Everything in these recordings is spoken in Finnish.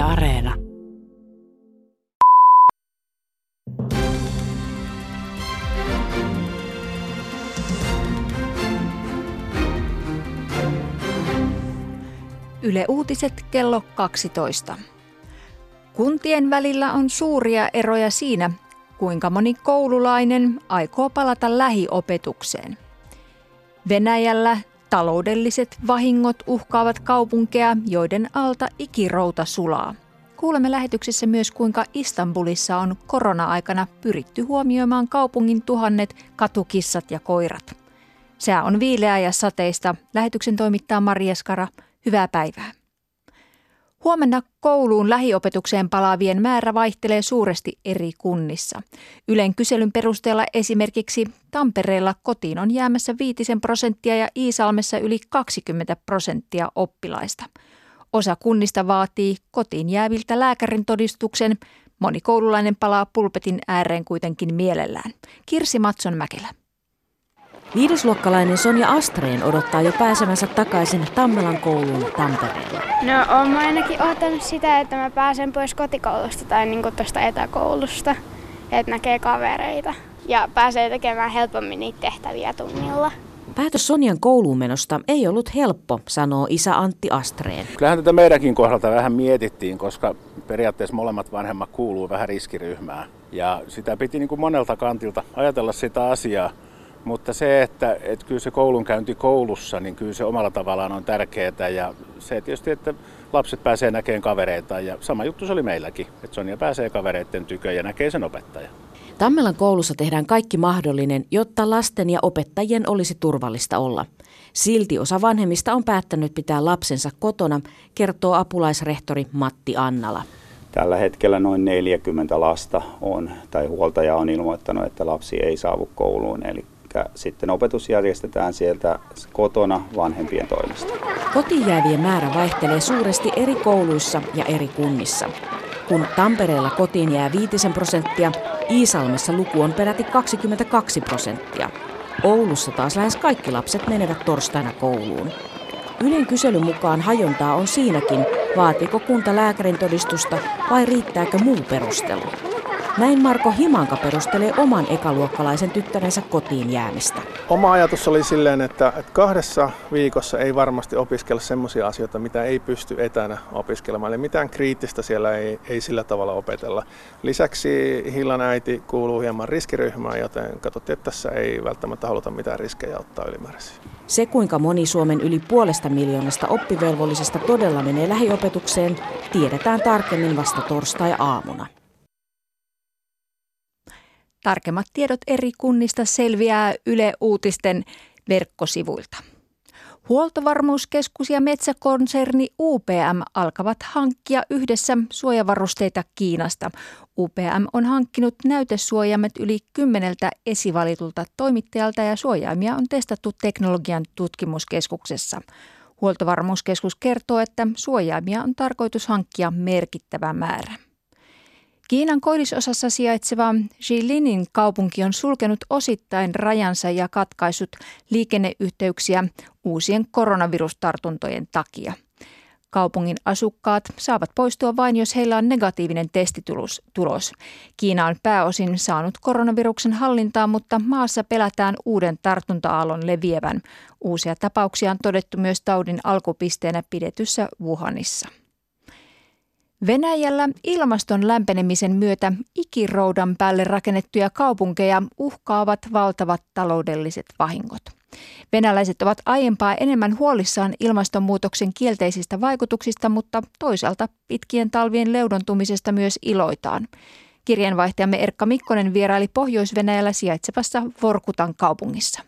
Areena. Yle Uutiset kello 12. Kuntien välillä on suuria eroja siinä, kuinka moni koululainen aikoo palata lähiopetukseen. Venäjällä taloudelliset vahingot uhkaavat kaupunkeja, joiden alta ikirouta sulaa. Kuulemme lähetyksessä myös, kuinka Istanbulissa on korona-aikana pyritty huomioimaan kaupungin tuhannet katukissat ja koirat. Sää on viileää ja sateista. Lähetyksen toimittaa Maria Skara. Hyvää päivää. Huomenna kouluun lähiopetukseen palaavien määrä vaihtelee suuresti eri kunnissa. Ylen kyselyn perusteella esimerkiksi Tampereella kotiin on jäämässä 5% ja Iisalmessa yli 20% oppilaista. Osa kunnista vaatii kotiin jääviltä lääkärin todistuksen. Moni koululainen palaa pulpetin ääreen kuitenkin mielellään. Kirsi Matson-Mäkelä. Viidesluokkalainen Sonja Astreen odottaa jo pääsemänsä takaisin Tammelan kouluun Tampereella. No oon mä ainakin odottanut sitä, että mä pääsen pois kotikoulusta tai niinku tuosta etäkoulusta, että näkee kavereita ja pääsee tekemään helpommin niitä tehtäviä tunnilla. Päätös Sonjan kouluun menosta ei ollut helppo, sanoo isä Antti Astreen. Kyllähän tätä meidänkin kohdalta vähän mietittiin, koska periaatteessa molemmat vanhemmat kuuluu vähän riskiryhmään. Ja sitä piti niin kuin monelta kantilta ajatella sitä asiaa. Mutta se, että kyllä se koulunkäynti koulussa, niin kyllä se omalla tavallaan on tärkeää. Ja se tietysti, että lapset pääsee näkemään kavereita. Ja sama juttu se oli meilläkin, että Sonja pääsee kavereiden tykö ja näkee sen opettajan. Tammelan koulussa tehdään kaikki mahdollinen, jotta lasten ja opettajien olisi turvallista olla. Silti osa vanhemmista on päättänyt pitää lapsensa kotona, kertoo apulaisrehtori Matti Annala. Tällä hetkellä noin 40 lasta on, tai huoltaja on ilmoittanut, että lapsi ei saavu kouluun. Eli sitten opetus järjestetään sieltä kotona vanhempien toimesta. Kotiin jäävien määrä vaihtelee suuresti eri kouluissa ja eri kunnissa. Kun Tampereella kotiin jää 5%, Iisalmessa luku on peräti 22%. Oulussa taas lähes kaikki lapset menevät torstaina kouluun. Ylen kyselyn mukaan hajontaa on siinäkin, vaatiiko kunta lääkärin todistusta vai riittääkö muu perustelu. Näin Marko Himanka perustelee oman ekaluokkalaisen tyttärensä kotiin jäämistä. Oma ajatus oli silleen, että 2 viikossa ei varmasti opiskella semmoisia asioita, mitä ei pysty etänä opiskelemaan. Eli mitään kriittistä siellä ei sillä tavalla opetella. Lisäksi Hillan äiti kuuluu hieman riskiryhmään, joten katsottiin, että tässä ei välttämättä haluta mitään riskejä ottaa ylimääräisiä. Se, kuinka moni Suomen yli 500 miljoonasta oppivelvollisesta todella menee lähiopetukseen, tiedetään tarkemmin vasta torstai-aamuna. Tarkemmat tiedot eri kunnista selviää Yle Uutisten verkkosivuilta. Huoltovarmuuskeskus ja metsäkonserni UPM alkavat hankkia yhdessä suojavarusteita Kiinasta. UPM on hankkinut näytesuojaimet yli 10 esivalitulta toimittajalta ja suojaimia on testattu teknologian tutkimuskeskuksessa. Huoltovarmuuskeskus kertoo, että suojaimia on tarkoitus hankkia merkittävä määrä. Kiinan koillisosassa sijaitseva Jilinin kaupunki on sulkenut osittain rajansa ja katkaissut liikenneyhteyksiä uusien koronavirustartuntojen takia. Kaupungin asukkaat saavat poistua vain, jos heillä on negatiivinen testitulos. Kiina on pääosin saanut koronaviruksen hallintaan, mutta maassa pelätään uuden tartunta-aallon leviävän. Uusia tapauksia on todettu myös taudin alkupisteenä pidetyssä Wuhanissa. Venäjällä ilmaston lämpenemisen myötä ikiroudan päälle rakennettuja kaupunkeja uhkaavat valtavat taloudelliset vahingot. Venäläiset ovat aiempaa enemmän huolissaan ilmastonmuutoksen kielteisistä vaikutuksista, mutta toisaalta pitkien talvien leudontumisesta myös iloitaan. Kirjeenvaihtajamme Erkka Mikkonen vieraili Pohjois-Venäjällä sijaitsevassa Vorkutan kaupungissa.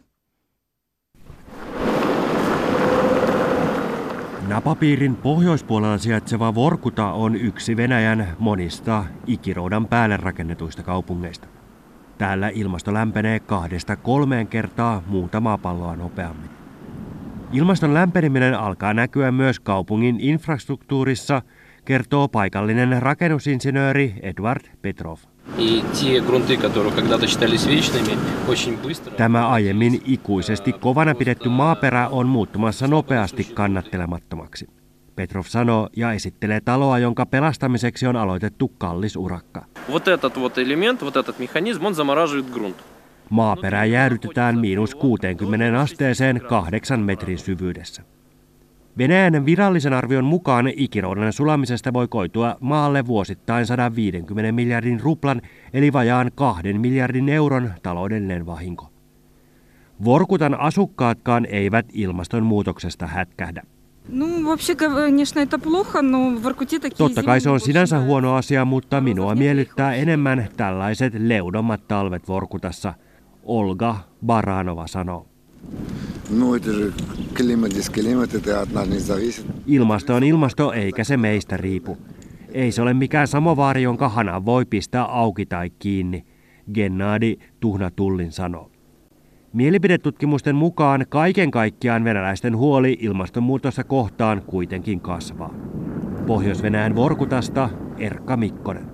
Napapiirin pohjoispuolella sijaitseva Vorkuta on yksi Venäjän monista ikiroudan päälle rakennetuista kaupungeista. Täällä ilmasto lämpenee 2-3 kertaa muuta maapalloa nopeammin. Ilmaston lämpeneminen alkaa näkyä myös kaupungin infrastruktuurissa, kertoo paikallinen rakennusinsinööri Edvard Petrov. Tämä aiemmin ikuisesti kovana pidetty maaperä on muuttumassa nopeasti kannattelemattomaksi. Petrov sanoo ja esittelee taloa, jonka pelastamiseksi on aloitettu kallis urakka. Maaperä jäädytetään -60 asteeseen 8 metrin syvyydessä. Venäjän virallisen arvion mukaan ikiroudan sulamisesta voi koitua maalle vuosittain 150 miljardin ruplan eli vajaan 2 miljardin euron taloudellinen vahinko. Vorkutan asukkaatkaan eivät ilmastonmuutoksesta hätkähdä. Totta kai se on sinänsä huono asia, mutta minua miellyttää enemmän tällaiset leudommat talvet Vorkutassa, Olga Baranova sanoo. Ilmasto on ilmasto, eikä se meistä riipu. Ei se ole mikään samovaari, jonka hanan voi pistää auki tai kiinni, Gennadi Tuhnatullin sanoo. Mielipidetutkimusten mukaan kaiken kaikkiaan venäläisten huoli ilmastonmuutosta kohtaan kuitenkin kasvaa. Pohjois-Venäjän Vorkutasta Erkka Mikkonen.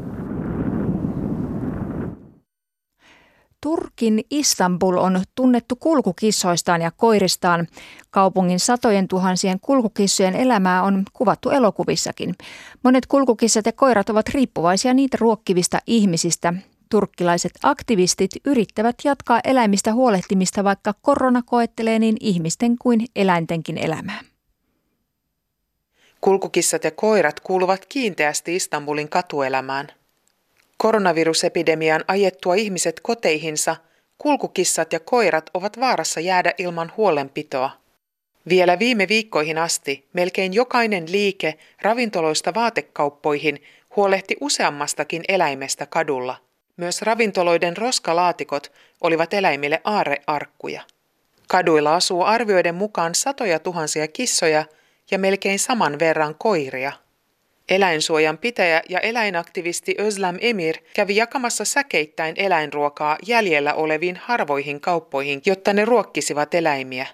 Turkin Istanbul on tunnettu kulkukissoistaan ja koiristaan. Kaupungin satojen tuhansien kulkukissojen elämää on kuvattu elokuvissakin. Monet kulkukissat ja koirat ovat riippuvaisia niitä ruokkivista ihmisistä. Turkkilaiset aktivistit yrittävät jatkaa eläimistä huolehtimista, vaikka korona koettelee niin ihmisten kuin eläintenkin elämää. Kulkukissat ja koirat kuuluvat kiinteästi Istanbulin katuelämään. Koronavirusepidemian ajettua ihmiset koteihinsa, kulkukissat ja koirat ovat vaarassa jäädä ilman huolenpitoa. Vielä viime viikkoihin asti melkein jokainen liike ravintoloista vaatekauppoihin huolehti useammastakin eläimestä kadulla. Myös ravintoloiden roskalaatikot olivat eläimille aarrearkkuja. Kaduilla asuu arvioiden mukaan satoja tuhansia kissoja ja melkein saman verran koiria. Eläinsuojan pitäjä ja eläinaktivisti Özlem Emir kävi jakamassa säkeittäin eläinruokaa jäljellä oleviin harvoihin kauppoihin, jotta ne ruokkisivat eläimiä.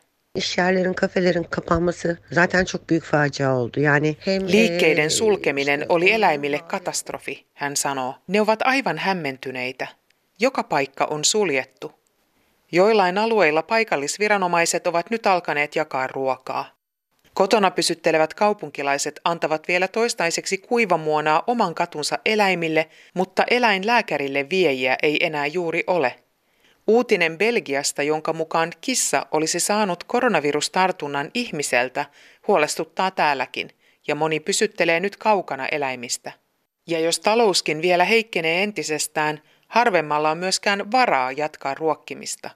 Liikkeiden sulkeminen oli eläimille katastrofi, hän sanoo. Ne ovat aivan hämmentyneitä. Joka paikka on suljettu. Joillain alueilla paikallisviranomaiset ovat nyt alkaneet jakaa ruokaa. Kotona pysyttelevät kaupunkilaiset antavat vielä toistaiseksi kuivamuonaa oman katunsa eläimille, mutta eläinlääkärille viejiä ei enää juuri ole. Uutinen Belgiasta, jonka mukaan kissa olisi saanut koronavirustartunnan ihmiseltä, huolestuttaa täälläkin, ja moni pysyttelee nyt kaukana eläimistä. Ja jos talouskin vielä heikkenee entisestään, harvemmalla on myöskään varaa jatkaa ruokkimista.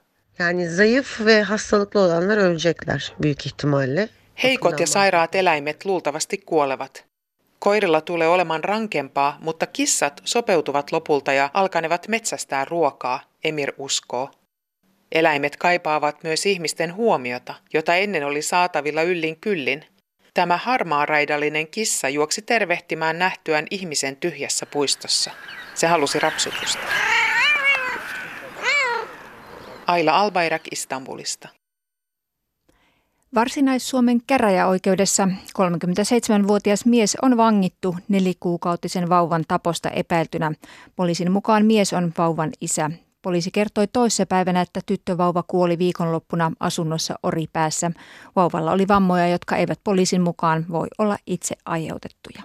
Heikot ja sairaat eläimet luultavasti kuolevat. Koirilla tulee olemaan rankempaa, mutta kissat sopeutuvat lopulta ja alkanevat metsästää ruokaa, Emir uskoo. Eläimet kaipaavat myös ihmisten huomiota, jota ennen oli saatavilla yllin kyllin. Tämä harmaaraidallinen kissa juoksi tervehtimään nähtyään ihmisen tyhjässä puistossa. Se halusi rapsutusta. Aila Albayrak Istanbulista. Varsinais-Suomen käräjäoikeudessa 37-vuotias mies on vangittu 4-kuukautisen vauvan taposta epäiltynä. Poliisin mukaan mies on vauvan isä. Poliisi kertoi toissapäivänä, että tyttövauva kuoli viikonloppuna asunnossa Oripäässä. Vauvalla oli vammoja, jotka eivät poliisin mukaan voi olla itse aiheutettuja.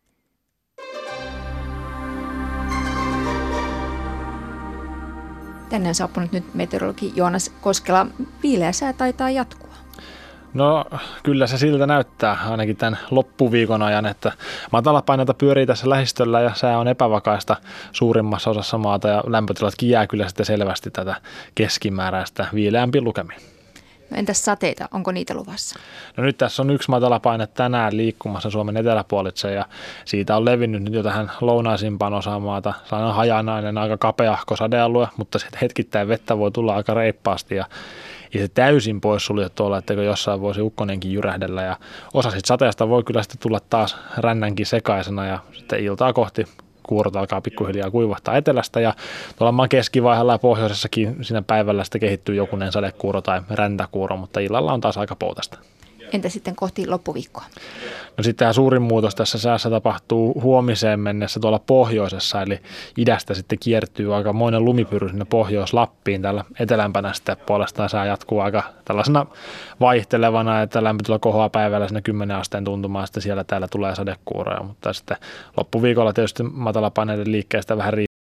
Tänne on saapunut nyt meteorologi Joonas Koskela. Viileä sää taitaa jatkua. No kyllä se siltä näyttää ainakin tämän loppuviikon ajan, että matalapaineita pyörii tässä lähistöllä ja sää on epävakaista suurimmassa osassa maata ja lämpötilatkin jää kyllä sitten selvästi tätä keskimääräistä viileämpiin lukemiin. No entäs sateita, onko niitä luvassa? No nyt tässä on yksi matalapaine tänään liikkumassa Suomen eteläpuolitse ja siitä on levinnyt nyt jo tähän lounaisimpaan osaan maata. Se on hajanainen, aika kapeahko sadealue, mutta sitten hetkittäin vettä voi tulla aika reippaasti ja ei se täysin poissuljettu olla, etteikö jossain voisi ukkonenkin jyrähdellä ja osa sitten sateesta voi kyllä sitten tulla taas rännänkin sekaisena ja sitten iltaa kohti kuurot alkaa pikkuhiljaa kuivahtaa etelästä ja tuolla maan keskivaiheella ja pohjoisessakin siinä päivällä sitten kehittyy jokunen sadekuuro tai räntäkuuro, mutta illalla on taas aika poutasta. Entä sitten kohti loppuviikkoa? No sitten tämä suurin muutos tässä säässä tapahtuu huomiseen mennessä tuolla pohjoisessa, eli idästä sitten kiertyy aikamoinen lumipyry sinne Pohjois-Lappiin. Täällä etelämpänä sitten puolestaan sää jatkuu aika tällaisena vaihtelevana, että lämpötila kohoaa päivällä sinne 10 asteen tuntumaan, sitten siellä täällä tulee sadekuuroja, mutta sitten loppuviikolla tietysti matalapaineiden liikkeestä vähän